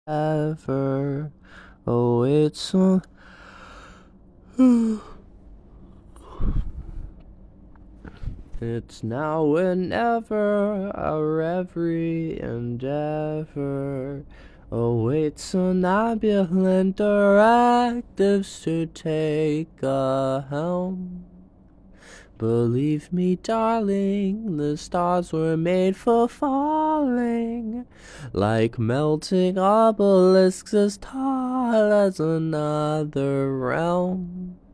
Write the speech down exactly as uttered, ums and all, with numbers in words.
ever. Oh, it's on. It's now and never, our every endeavor awaits somnambulant directives to take a helm. Believe me, darling, the stars were made for falling, like melting obelisks as tall as another realm.